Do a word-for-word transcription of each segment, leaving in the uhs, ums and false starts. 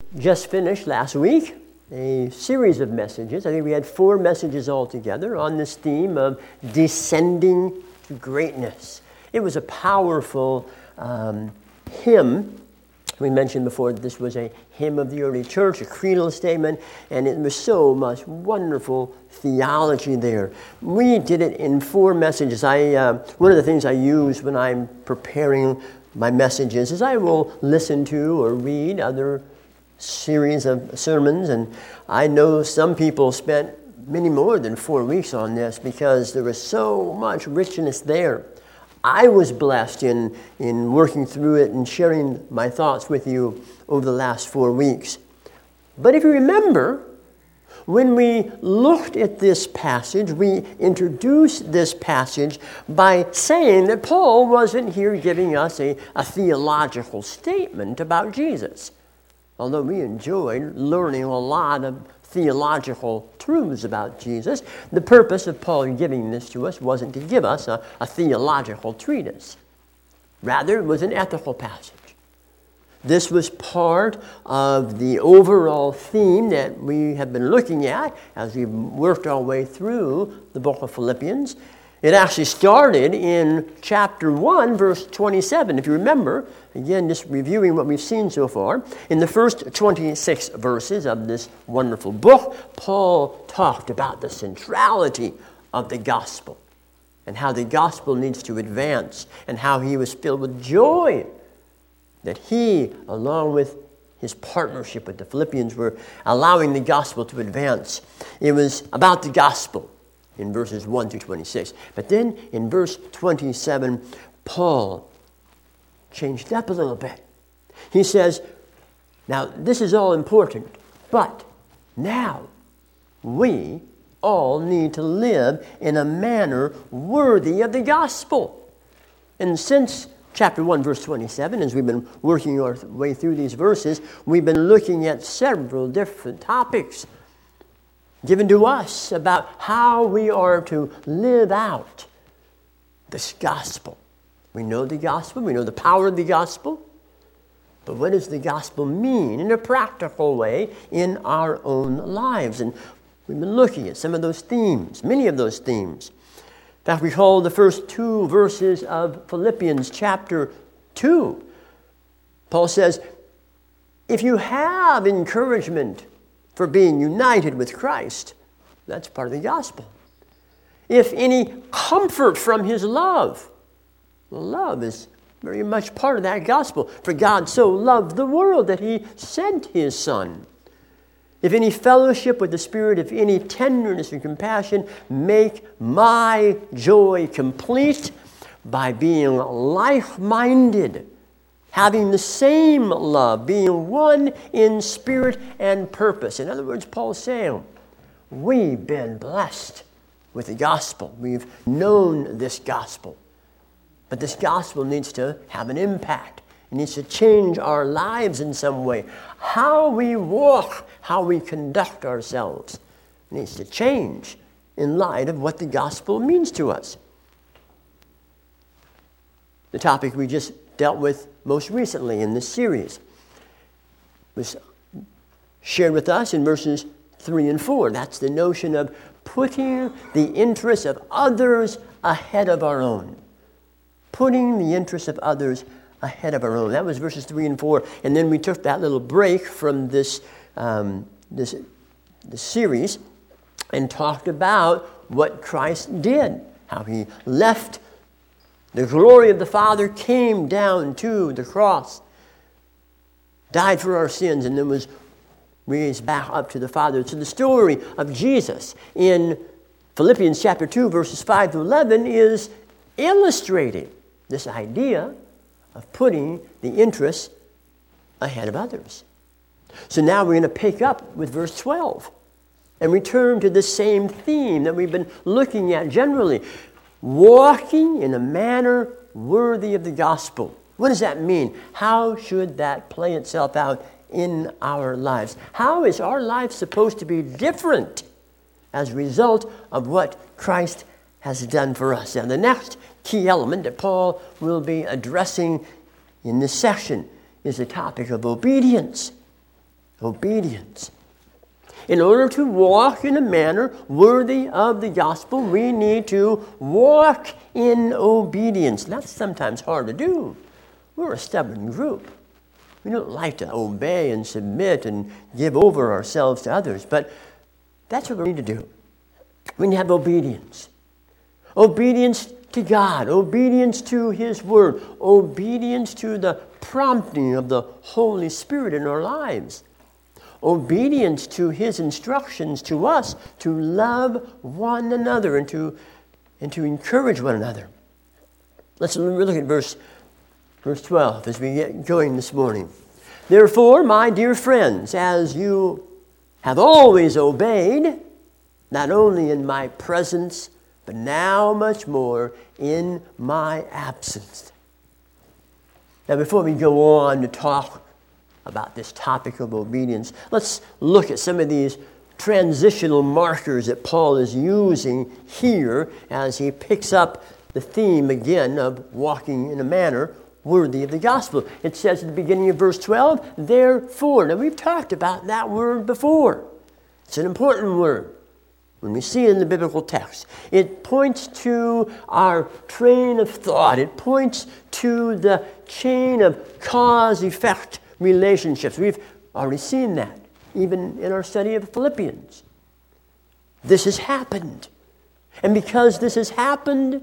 just finished last week a series of messages. I think we had four messages altogether on this theme of descending to greatness. It was a powerful um, hymn. We mentioned before that this was a hymn of the early church, a creedal statement, and it was so much wonderful theology there. We did it in four messages. I uh, one of the things I use when I'm preparing my messages is I will listen to or read other series of sermons, and I know some people spent many more than four weeks on this because there was so much richness there. I was blessed in, in working through it and sharing my thoughts with you over the last four weeks. But if you remember, when we looked at this passage, we introduced this passage by saying that Paul wasn't here giving us a, a theological statement about Jesus. Although we enjoyed learning a lot of theological truths about Jesus, the purpose of Paul giving this to us wasn't to give us a, a theological treatise. Rather, it was an ethical passage. This was part of the overall theme that we have been looking at as we've worked our way through the book of Philippians. It actually started in chapter one, verse twenty-seven. If you remember, again, just reviewing what we've seen so far, in the first twenty-six verses of this wonderful book, Paul talked about the centrality of the gospel and how the gospel needs to advance and how he was filled with joy that he, along with his partnership with the Philippians, were allowing the gospel to advance. It was about the gospel in verses one through twenty-six. But then in verse twenty-seven, Paul changed up a little bit. He says, now this is all important, but now we all need to live in a manner worthy of the gospel. And since chapter one, verse twenty-seven, as we've been working our way through these verses, we've been looking at several different topics given to us about how we are to live out this gospel. We know the gospel, we know the power of the gospel, but what does the gospel mean in a practical way in our own lives? And we've been looking at some of those themes, many of those themes. In fact, we call the first two verses of Philippians chapter two. Paul says, if you have encouragement for being united with Christ, that's part of the gospel. If any comfort from his love, well, love is very much part of that gospel. For God so loved the world that he sent his Son. If any fellowship with the Spirit, if any tenderness and compassion, make my joy complete by being like-minded, having the same love, being one in spirit and purpose. In other words, Paul's saying, we've been blessed with the gospel. We've known this gospel. But this gospel needs to have an impact. It needs to change our lives in some way. How we walk, how we conduct ourselves needs to change in light of what the gospel means to us. The topic we just dealt with most recently in this series was shared with us in verses three and four. That's the notion of putting the interests of others ahead of our own. Putting the interests of others ahead of our own. That was verses three and four. And then we took that little break from this, um, this, this series and talked about what Christ did. How he left the glory of the Father, came down to the cross, died for our sins, and then was raised back up to the Father. So the story of Jesus in Philippians chapter two, verses five to eleven is illustrating this idea of putting the interests ahead of others. So now we're going to pick up with verse twelve and return to the same theme that we've been looking at generally. Walking in a manner worthy of the gospel. What does that mean? How should that play itself out in our lives? How is our life supposed to be different as a result of what Christ has done for us? Now, the next key element that Paul will be addressing in this section is the topic of obedience. Obedience. In order to walk in a manner worthy of the gospel, we need to walk in obedience. That's sometimes hard to do. We're a stubborn group. We don't like to obey and submit and give over ourselves to others, but that's what we need to do. We need to have obedience. Obedience to God, obedience to His Word, obedience to the prompting of the Holy Spirit in our lives, obedience to His instructions to us to love one another and to, and to encourage one another. Let's look at verse, verse twelve as we get going this morning. Therefore, my dear friends, as you have always obeyed, not only in my presence, but now much more in my absence. Now, before we go on to talk about this topic of obedience, let's look at some of these transitional markers that Paul is using here as he picks up the theme again of walking in a manner worthy of the gospel. It says at the beginning of verse twelve, therefore. Now, we've talked about that word before. It's an important word. When we see it in the biblical text, it points to our train of thought. It points to the chain of cause-effect relationships. We've already seen that, even in our study of Philippians. This has happened. And because this has happened,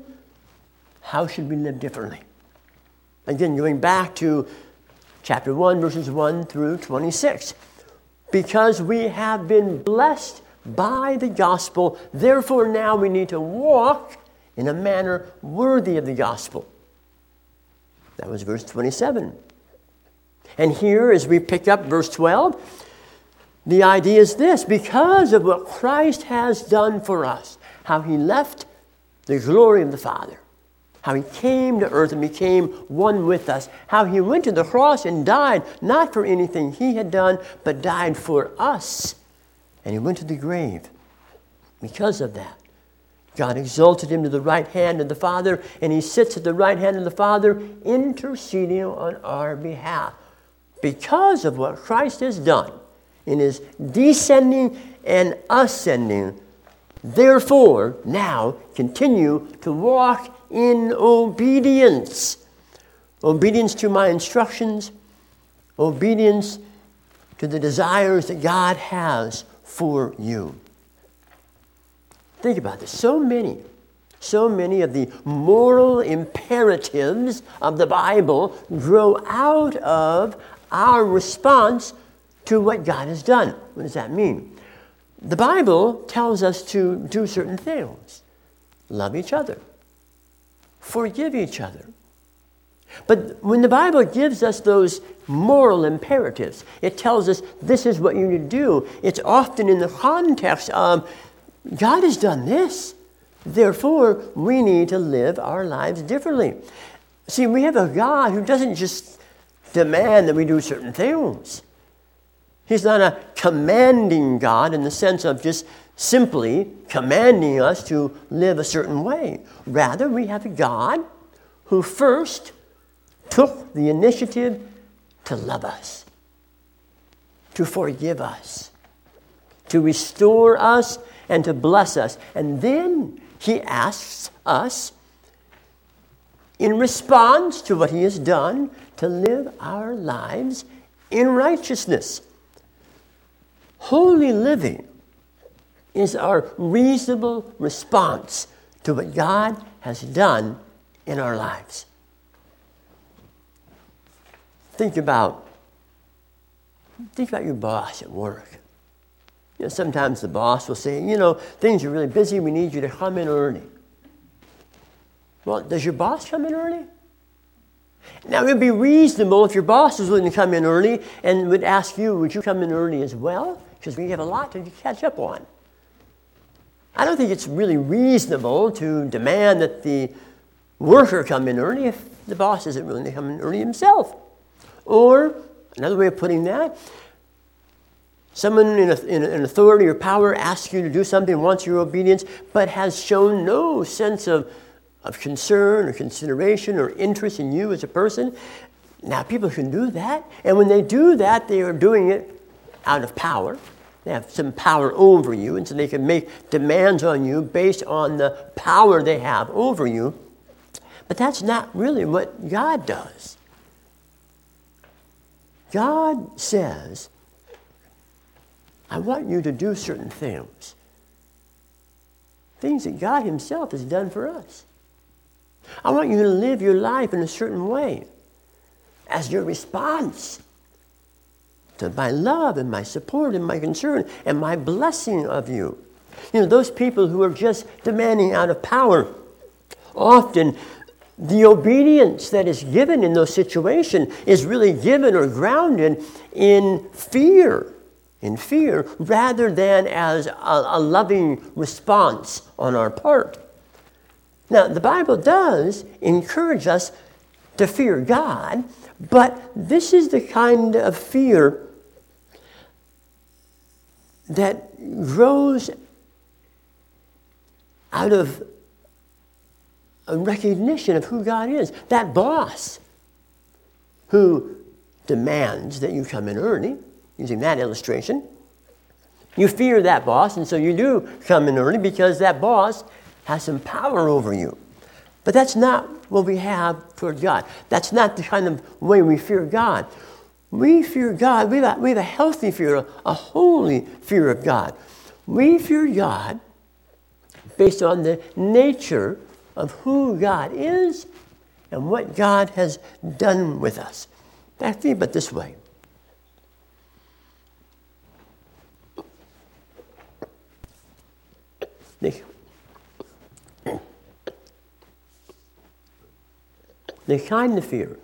how should we live differently? Again, going back to chapter one, verses one through twenty-six. Because we have been blessed by the gospel, therefore now we need to walk in a manner worthy of the gospel. That was verse twenty-seven. And here, as we pick up verse twelve, the idea is this: because of what Christ has done for us, how He left the glory of the Father, how He came to earth and became one with us, how He went to the cross and died, not for anything He had done, but died for us. And He went to the grave. Because of that, God exalted Him to the right hand of the Father, and He sits at the right hand of the Father, interceding on our behalf. Because of what Christ has done in His descending and ascending, therefore, now continue to walk in obedience. Obedience to my instructions, obedience to the desires that God has for you. Think about this. So many, so many of the moral imperatives of the Bible grow out of our response to what God has done. What does that mean? The Bible tells us to do certain things. Love each other. Forgive each other. But when the Bible gives us those moral imperatives, it tells us this is what you need to do. It's often in the context of God has done this. Therefore, we need to live our lives differently. See, we have a God who doesn't just demand that we do certain things. He's not a commanding God in the sense of just simply commanding us to live a certain way. Rather, we have a God who first took the initiative to love us, to forgive us, to restore us, and to bless us. And then He asks us, in response to what He has done, to live our lives in righteousness. Holy living is our reasonable response to what God has done in our lives. Think about, think about your boss at work. You know, sometimes the boss will say, you know, things are really busy, we need you to come in early. Well, does your boss come in early? Now, it would be reasonable if your boss was willing to come in early and would ask you, would you come in early as well? Because we have a lot to catch up on. I don't think it's really reasonable to demand that the worker come in early if the boss isn't willing to come in early himself. Or, another way of putting that, someone in, a, in an authority or power asks you to do something, wants your obedience, but has shown no sense of, of concern or consideration or interest in you as a person. Now, people can do that. And when they do that, they are doing it out of power. They have some power over you, and so they can make demands on you based on the power they have over you. But that's not really what God does. God says, I want you to do certain things. Things that God himself has done for us. I want you to live your life in a certain way as your response to my love and my support and my concern and my blessing of you. You know, those people who are just demanding out of power, often the obedience that is given in those situations is really given or grounded in fear, in fear, rather than as a, a loving response on our part. Now, the Bible does encourage us to fear God, but this is the kind of fear that grows out of a recognition of who God is. That boss who demands that you come in early, using that illustration, you fear that boss, and so you do come in early because that boss has some power over you. But that's not what we have toward God. That's not the kind of way we fear God. We fear God. We have a, we have a healthy fear, a holy fear of God. We fear God based on the nature of who God is and what God has done with us. I think about it this way. The, the kind of fear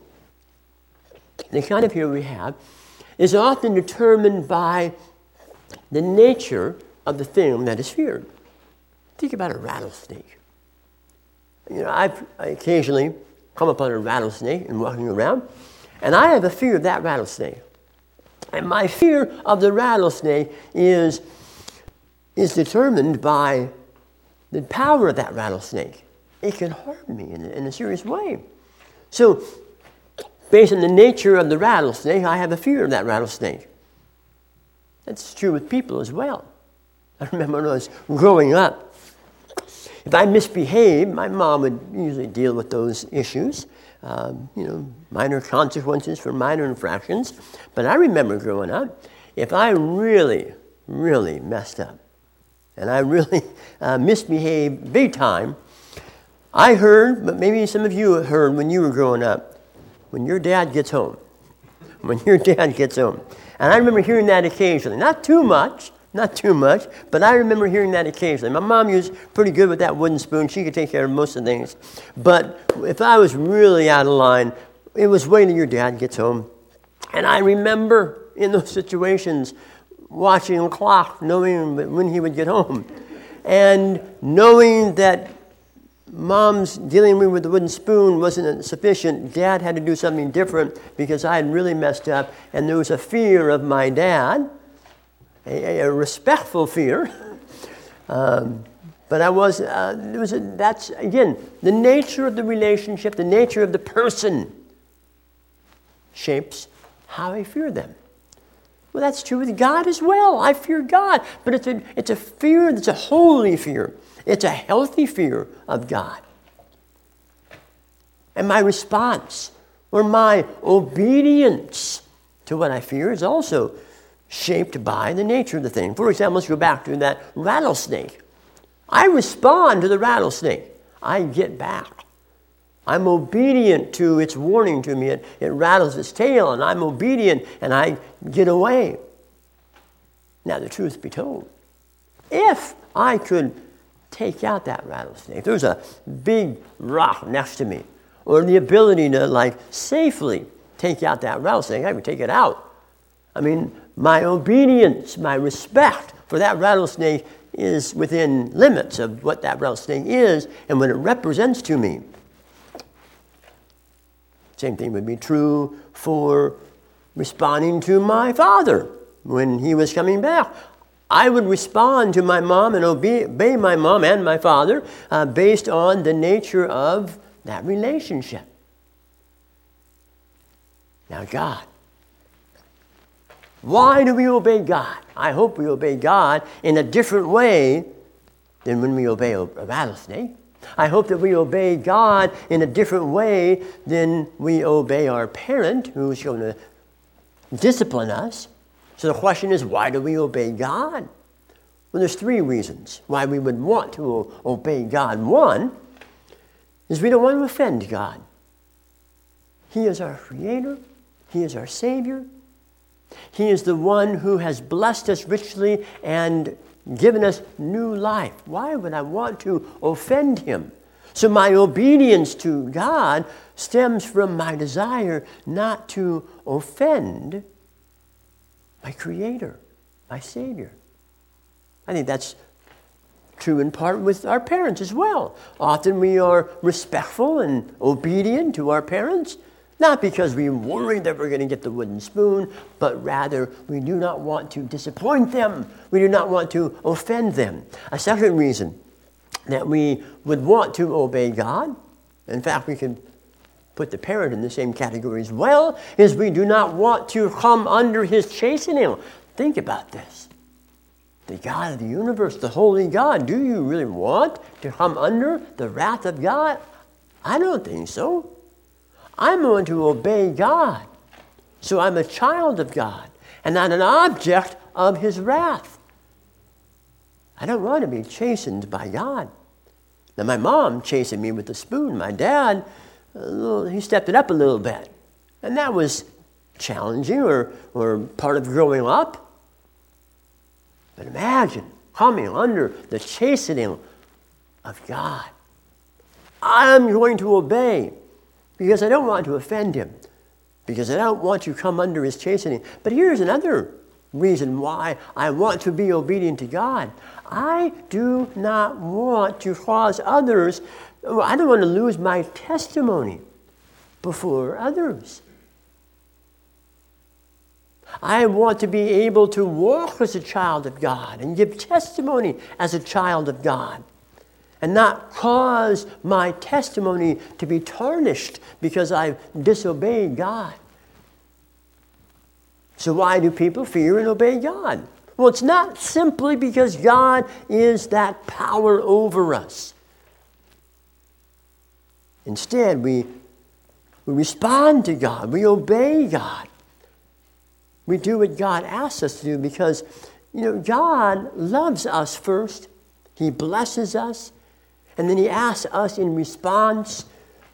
The kind of fear we have is often determined by the nature of the thing that is feared. Think about a rattlesnake. You know, I've I occasionally come upon a rattlesnake and walking around, and I have a fear of that rattlesnake. And my fear of the rattlesnake is, is determined by the power of that rattlesnake. It can harm me in, in a serious way. So, based on the nature of the rattlesnake, I have a fear of that rattlesnake. That's true with people as well. I remember when I was growing up, if I misbehaved, my mom would usually deal with those issues. Um, you know, minor consequences for minor infractions. But I remember growing up, if I really, really messed up, and I really uh, misbehaved big time, I heard, but maybe some of you heard when you were growing up, when your dad gets home, when your dad gets home. And I remember hearing that occasionally. Not too much, not too much, but I remember hearing that occasionally. My mom was pretty good with that wooden spoon. She could take care of most of the things. But if I was really out of line, it was waiting till your dad gets home. And I remember in those situations watching the clock, knowing when he would get home. And knowing that Mom's dealing with me with the wooden spoon wasn't sufficient. Dad had to do something different because I had really messed up. And there was a fear of my dad, a, a respectful fear. Um, but I was, uh, there was a, that's, again, the nature of the relationship, the nature of the person shapes how I fear them. Well, that's true with God as well. I fear God. But it's a, it's a fear that's a holy fear. It's a healthy fear of God. And my response or my obedience to what I fear is also shaped by the nature of the thing. For example, let's go back to that rattlesnake. I respond to the rattlesnake. I get back. I'm obedient to its warning to me. It, it rattles its tail, and I'm obedient, and I get away. Now, the truth be told, if I could take out that rattlesnake, if there's a big rock next to me, or the ability to, like, safely take out that rattlesnake, I would take it out. I mean, my obedience, my respect for that rattlesnake is within limits of what that rattlesnake is and what it represents to me. Same thing would be true for responding to my father when he was coming back. I would respond to my mom and obey, obey my mom and my father uh, based on the nature of that relationship. Now, God, Why do we obey God? I hope we obey God in a different way than when we obey a rattlesnake. I hope that we obey God in a different way than we obey our parent who's going to discipline us. So the question is, why do we obey God? Well, there's three reasons why we would want to obey God. One is we don't want to offend God. He is our Creator. He is our Savior. He is the one who has blessed us richly and given us new life. Why would I want to offend Him? So my obedience to God stems from my desire not to offend my Creator, my Savior. I think that's true in part with our parents as well. Often we are respectful and obedient to our parents, not because we worry that we're going to get the wooden spoon, but rather we do not want to disappoint them. We do not want to offend them. A second reason that we would want to obey God, in fact, we can put the parent in the same category as well, is we do not want to come under His chastening. Think about this. The God of the universe, the holy God, do you really want to come under the wrath of God? I don't think so. I'm going to obey God. So I'm a child of God and not an object of His wrath. I don't want to be chastened by God. Now, my mom chastened me with a spoon. My dad, a little, he stepped it up a little bit. And that was challenging or, or part of growing up. But imagine coming under the chastening of God. I'm going to obey because I don't want to offend Him, because I don't want to come under His chastening. But here's another reason why I want to be obedient to God. I do not want to cause others, I don't want to lose my testimony before others. I want to be able to walk as a child of God and give testimony as a child of God and not cause my testimony to be tarnished because I've disobeyed God. So why do people fear and obey God? Well, it's not simply because God is that power over us. Instead, we, we respond to God. We obey God. We do what God asks us to do because, you know, God loves us first. He blesses us. And then He asks us in response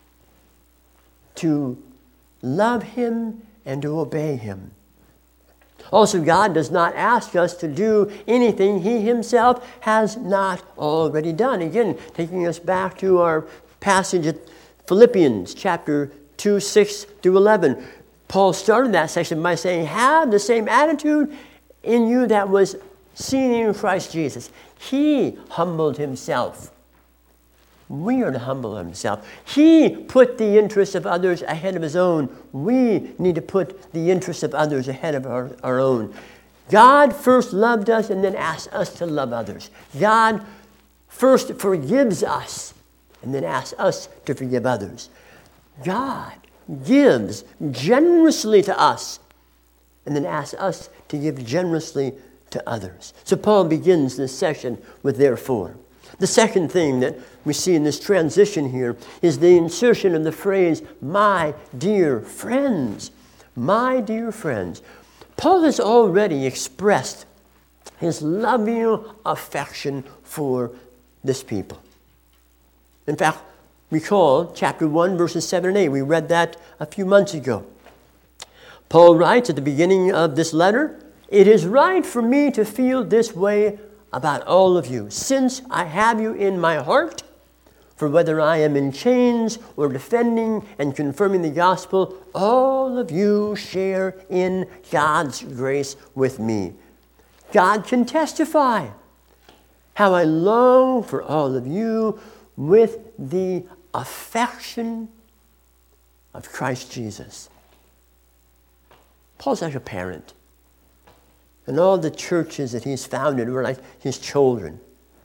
to love Him and to obey Him. Also, God does not ask us to do anything He Himself has not already done. Again, taking us back to our passage at Philippians chapter two, six through eleven. Paul started that section by saying, have the same attitude in you that was seen in Christ Jesus. He humbled Himself. We are to humble Himself. He put the interests of others ahead of His own. We need to put the interests of others ahead of our, our own. God first loved us and then asked us to love others. God first forgives us and then asks us to forgive others. God gives generously to us and then asks us to give generously to others. So Paul begins this session with therefore. The second thing that we see in this transition here is the insertion of the phrase, my dear friends. My dear friends. Paul has already expressed his loving affection for this people. In fact, recall chapter one, verses seven and eight. We read that a few months ago. Paul writes at the beginning of this letter, it is right for me to feel this way about all of you, since I have you in my heart, for whether I am in chains or defending and confirming the gospel, all of you share in God's grace with me. God can testify how I long for all of you with the affection of Christ Jesus. Paul's like a parent. And all the churches that he's founded were like his children.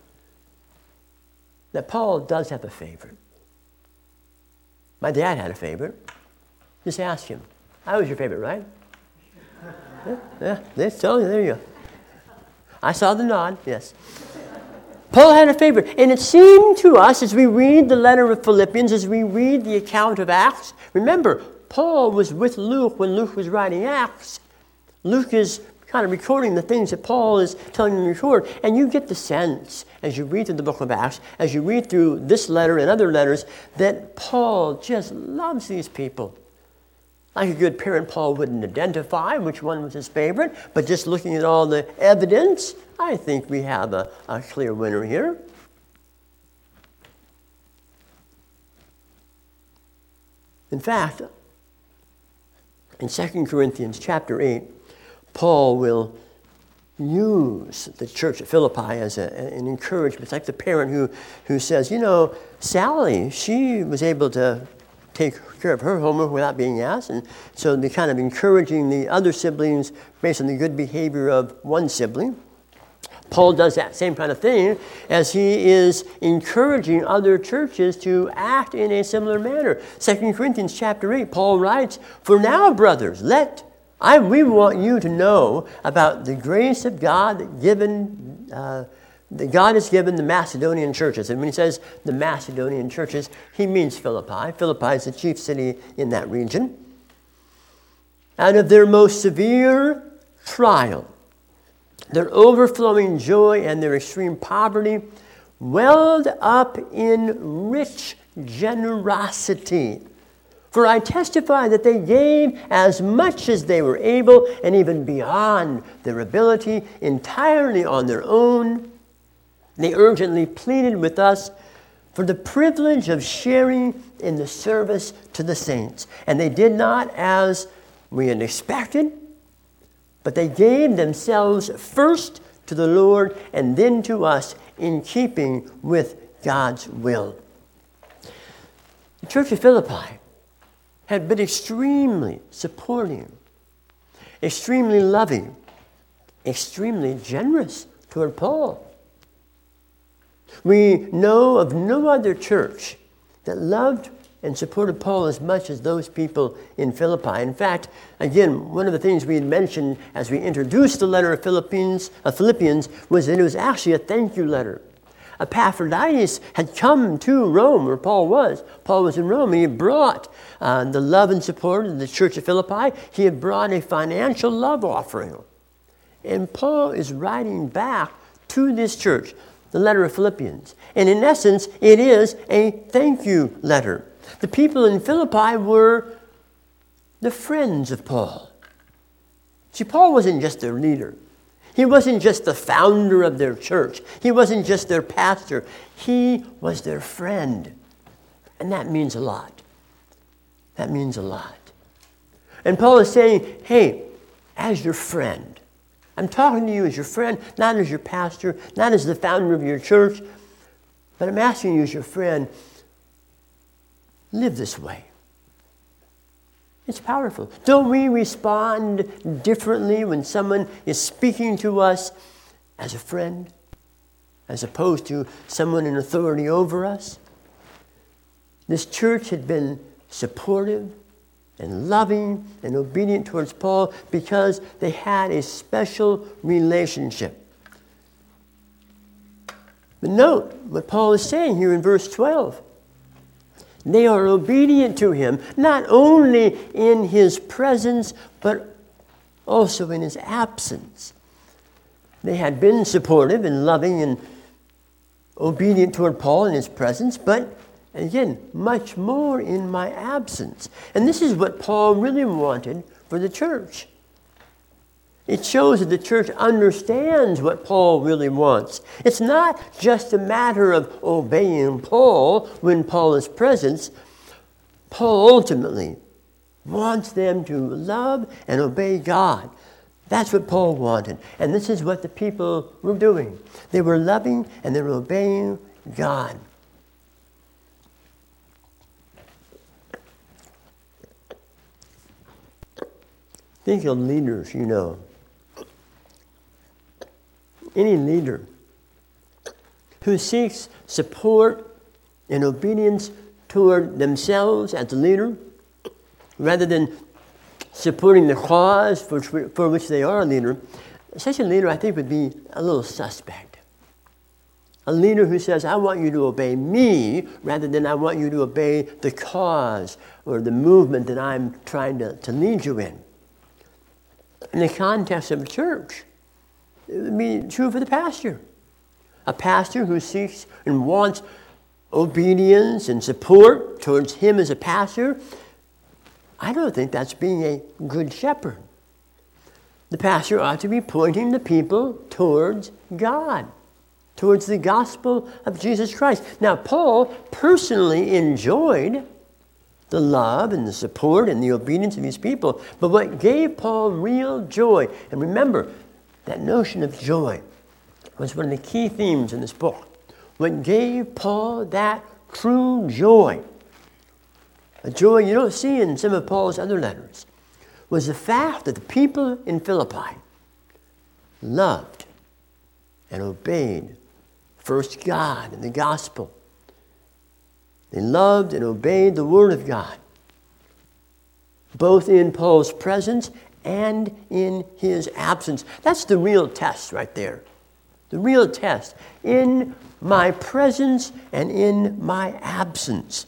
Now, Paul does have a favorite. My dad had a favorite. Just ask him. I was your favorite, right? Yeah, yeah, that's totally, there you go. I saw the nod, yes. Paul had a favorite, and it seemed to us as we read the letter of Philippians, as we read the account of Acts, remember, Paul was with Luke when Luke was writing Acts. Luke is kind of recording the things that Paul is telling him to record, and you get the sense as you read through the book of Acts, as you read through this letter and other letters, that Paul just loves these people. Like a good parent, Paul wouldn't identify which one was his favorite, but just looking at all the evidence, I think we have a, a clear winner here. In fact, in Second Corinthians chapter eight, Paul will use the church at Philippi as a, an encouragement. It's like the parent who, who says, you know, Sally, she was able to take care of her homework without being asked. And so they're kind of encouraging the other siblings based on the good behavior of one sibling. Paul does that same kind of thing as he is encouraging other churches to act in a similar manner. Second Corinthians chapter eight, Paul writes, "For now, brothers, let I we want you to know about the grace of God that given uh, that God has given the Macedonian churches." And when he says the Macedonian churches, he means Philippi. Philippi is the chief city in that region. Out of their most severe trial, their overflowing joy and their extreme poverty welled up in rich generosity. For I testify that they gave as much as they were able, and even beyond their ability, entirely on their own. They urgently pleaded with us for the privilege of sharing in the service to the saints. And they did not as we had expected, but they gave themselves first to the Lord and then to us in keeping with God's will. The church of Philippi had been extremely supporting, extremely loving, extremely generous toward Paul. We know of no other church that loved and supported Paul as much as those people in Philippi. In fact, again, one of the things we had mentioned as we introduced the letter of Philippians, of Philippians was that it was actually a thank you letter. Epaphroditus had come to Rome, where Paul was. Paul was in Rome, and he brought uh, the love and support of the church of Philippi. He had brought a financial love offering. And Paul is writing back to this church, the letter of Philippians. And in essence, it is a thank you letter. The people in Philippi were the friends of Paul. See, Paul wasn't just their leader. He wasn't just the founder of their church. He wasn't just their pastor. He was their friend. And that means a lot. That means a lot. And Paul is saying, hey, as your friend, I'm talking to you as your friend, not as your pastor, not as the founder of your church, but I'm asking you as your friend, live this way. It's powerful. Don't we respond differently when someone is speaking to us as a friend, as opposed to someone in authority over us? This church had been supportive and loving and obedient towards Paul because they had a special relationship. But note what Paul is saying here in verse twelve. They are obedient to him, not only in his presence, but also in his absence. They had been supportive and loving and obedient toward Paul in his presence, but again, much more in my absence. And this is what Paul really wanted for the church. It shows that the church understands what Paul really wants. It's not just a matter of obeying Paul when Paul is present. Paul ultimately wants them to love and obey God. That's what Paul wanted. And this is what the people were doing. They were loving and they were obeying God. Think of leaders, you know. Any leader who seeks support and obedience toward themselves as a leader, rather than supporting the cause for, for which they are a leader, such a leader, I think, would be a little suspect. A leader who says, I want you to obey me rather than I want you to obey the cause or the movement that I'm trying to, to lead you in. In the context of a church, it would be true for the pastor. A pastor who seeks and wants obedience and support towards him as a pastor, I don't think that's being a good shepherd. The pastor ought to be pointing the people towards God, towards the gospel of Jesus Christ. Now, Paul personally enjoyed the love and the support and the obedience of his people, but what gave Paul real joy, and remember, that notion of joy was one of the key themes in this book. What gave Paul that true joy, a joy you don't see in some of Paul's other letters, was the fact that the people in Philippi loved and obeyed first God and the gospel. They loved and obeyed the Word of God, both in Paul's presence and in his absence. That's the real test right there. The real test. In my presence and in my absence.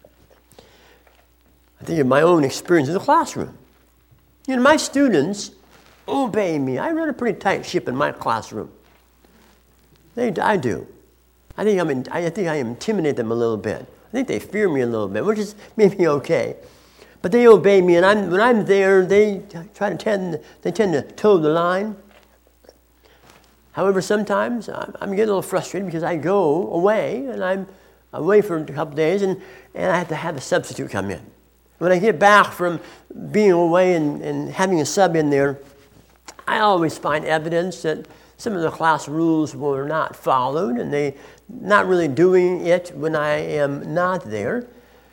I think of my own experience in the classroom. You know, my students obey me. I run a pretty tight ship in my classroom. They, I do. I think, I'm in, I think I intimidate them a little bit. I think they fear me a little bit, which is maybe okay. But they obey me, and I'm, when I'm there, they try to tend, they tend to toe the line. However, sometimes I'm, I'm getting a little frustrated because I go away, and I'm away for a couple days, and, and I have to have a substitute come in. When I get back from being away and, and having a sub in there, I always find evidence that some of the class rules were not followed, and they not really doing it when I am not there.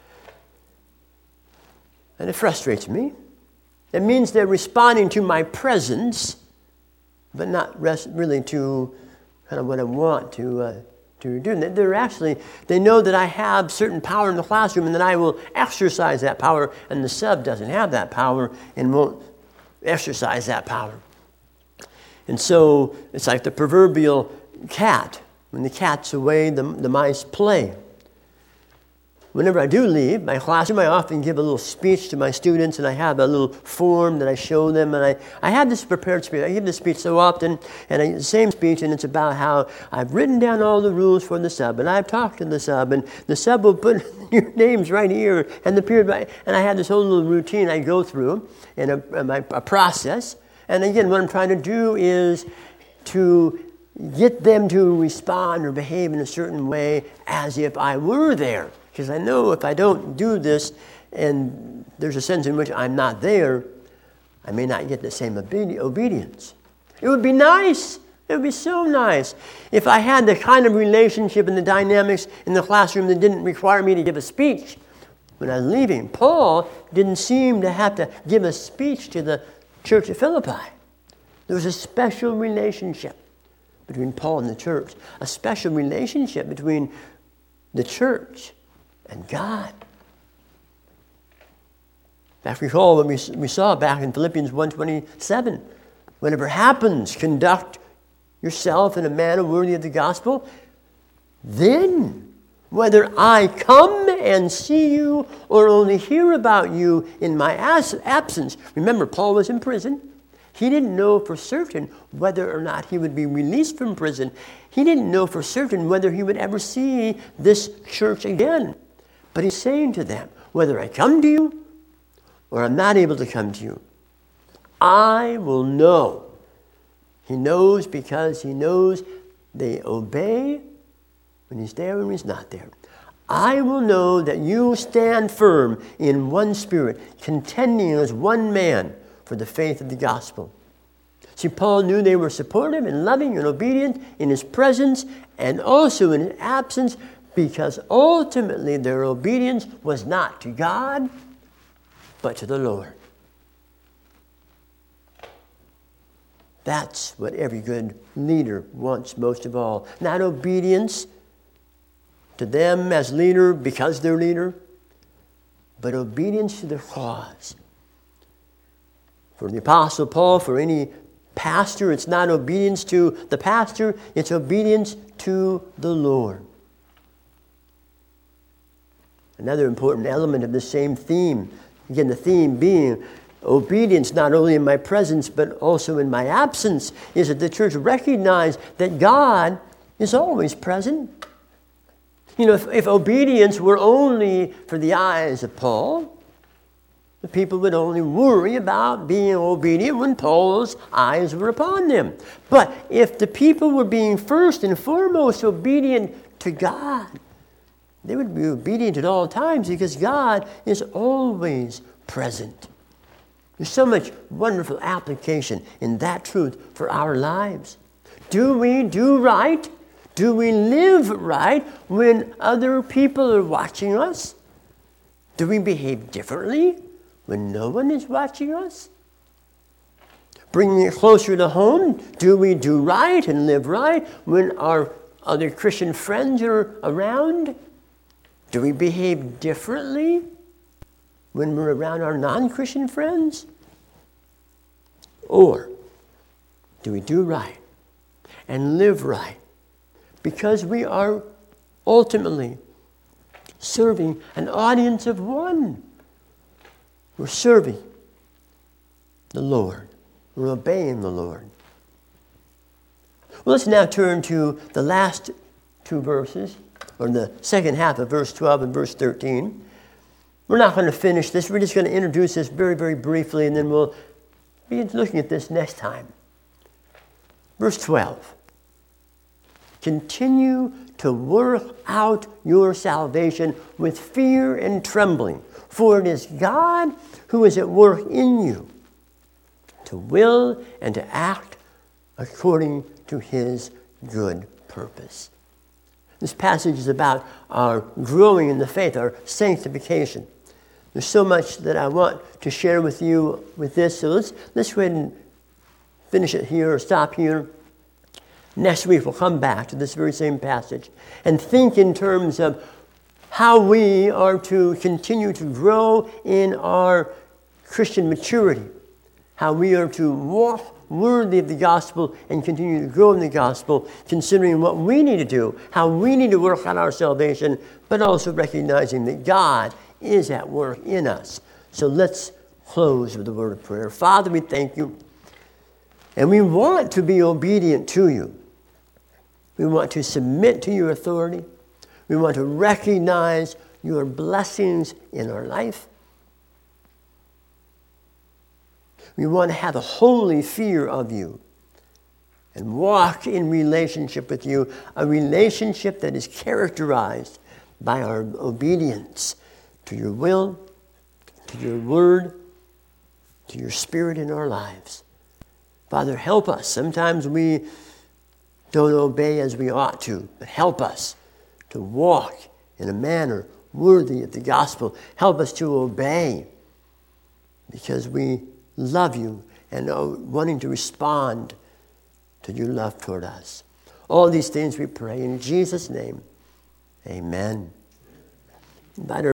And it frustrates me. It means they're responding to my presence, but not rest, really to kind of what I want to uh, to do. They're actually, they know that I have certain power in the classroom and that I will exercise that power, and the sub doesn't have that power and won't exercise that power. And so it's like the proverbial cat. When the cat's away, the, the mice play. Whenever I do leave my classroom, I often give a little speech to my students, and I have a little form that I show them, and I, I have this prepared speech. I give this speech so often, and I, the same speech, and it's about how I've written down all the rules for the sub, and I've talked to the sub, and the sub will put your names right here, and the period, right, and I have this whole little routine I go through, and a, a, a process, and again, what I'm trying to do is to get them to respond or behave in a certain way as if I were there. Because I know if I don't do this, and there's a sense in which I'm not there, I may not get the same obedi- obedience. It would be nice. It would be so nice if I had the kind of relationship and the dynamics in the classroom that didn't require me to give a speech when I was leaving. Paul didn't seem to have to give a speech to the church of Philippi. There was a special relationship between Paul and the church, a special relationship between the church and God. Back recall what we, we saw back in Philippians one twenty-seven. Whatever happens, conduct yourself in a manner worthy of the gospel. Then, whether I come and see you or only hear about you in my absence. Remember, Paul was in prison. He didn't know for certain whether or not he would be released from prison. He didn't know for certain whether he would ever see this church again. But he's saying to them, whether I come to you or I'm not able to come to you, I will know. He knows because he knows they obey when he's there and when he's not there. I will know that you stand firm in one spirit, contending as one man for the faith of the gospel. See, Paul knew they were supportive and loving and obedient in his presence and also in his absence, because ultimately their obedience was not to God, but to the Lord. That's what every good leader wants most of all. Not obedience to them as leader because they're leader, but obedience to their cause. For the Apostle Paul, for any pastor, it's not obedience to the pastor, it's obedience to the Lord. Another important element of the same theme, again, the theme being obedience not only in my presence but also in my absence, is that the church recognize that God is always present. You know, if, if obedience were only for the eyes of Paul, the people would only worry about being obedient when Paul's eyes were upon them. But if the people were being first and foremost obedient to God, they would be obedient at all times because God is always present. There's so much wonderful application in that truth for our lives. Do we do right? Do we live right when other people are watching us? Do we behave differently when no one is watching us? Bringing it closer to home, do we do right and live right when our other Christian friends are around? Do we behave differently when we're around our non-Christian friends? Or do we do right and live right because we are ultimately serving an audience of one? We're serving the Lord. We're obeying the Lord. Well, let's now turn to the last two verses, or the second half of verse twelve and verse thirteen. We're not going to finish this. We're just going to introduce this very, very briefly, and then we'll begin looking at this next time. Verse twelve. Continue to work out your salvation with fear and trembling, for it is God who is at work in you to will and to act according to his good purpose. This passage is about our growing in the faith, our sanctification. There's so much that I want to share with you with this, so let's, let's go ahead and finish it here or stop here. Next week we'll come back to this very same passage and think in terms of how we are to continue to grow in our Christian maturity, how we are to walk worthy of the gospel and continue to grow in the gospel, considering what we need to do, how we need to work on our salvation, but also recognizing that God is at work in us. So let's close with a word of prayer. Father, we thank you, and we want to be obedient to you. We want to submit to your authority. We want to recognize your blessings in our life. We want to have a holy fear of you and walk in relationship with you, a relationship that is characterized by our obedience to your will, to your word, to your spirit in our lives. Father, help us. Sometimes we don't obey as we ought to, but help us to walk in a manner worthy of the gospel. Help us to obey because we love you and are wanting to respond to your love toward us. All these things we pray in Jesus' name. Amen. Invite our